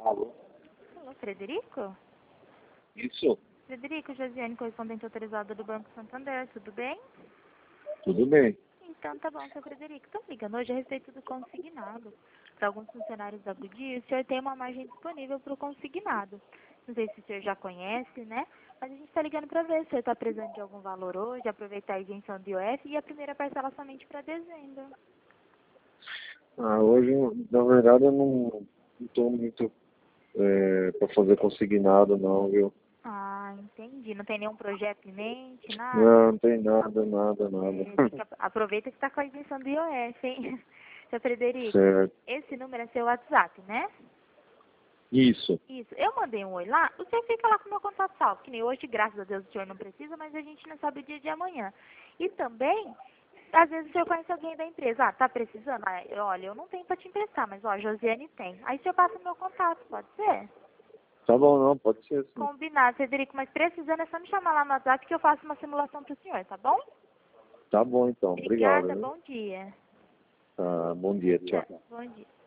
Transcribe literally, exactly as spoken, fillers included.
Alô? Alô, Frederico? Isso, Frederico, Josiane, correspondente autorizada do Banco Santander, tudo bem? tudo bem. Então tá bom, seu Frederico. Estou ligando hoje a respeito do consignado. Para alguns funcionários da Goodyear, o senhor tem uma margem disponível para o consignado. Não sei se o senhor já conhece, né? Mas a gente está ligando para ver se o senhor está precisando de algum valor hoje, aproveitar a isenção do I O F e a primeira parcela somente para dezembro. Ah, hoje, na verdade, eu não estou muito é, para fazer consignado, não, viu? Ah, entendi. Não tem nenhum projeto em mente, nada? Não, não tem nada, nada, É, nada. tem que ap- aproveita que está com a isenção do I O F, hein? Seu Frederico, Certo. esse número é seu WhatsApp, né? Isso, Isso. Eu mandei um oi lá, o senhor fica lá com o meu contato salvo, que nem hoje, graças a Deus, o senhor não precisa, mas a gente não sabe o dia de amanhã. E também, às vezes o senhor conhece alguém da empresa, ah, tá precisando? Ah, eu- olha, eu não tenho para te emprestar, mas ó, a Josiane tem. Aí o senhor passa o meu contato, pode ser? tá bom, não, pode ser sim. Combinado, Frederico, mas precisando é só me chamar lá no WhatsApp que eu faço uma simulação pro senhor, tá bom? Tá bom, então, obrigado, Obrigada, viu? bom dia. Tá, bom dia, tchau. Bom dia.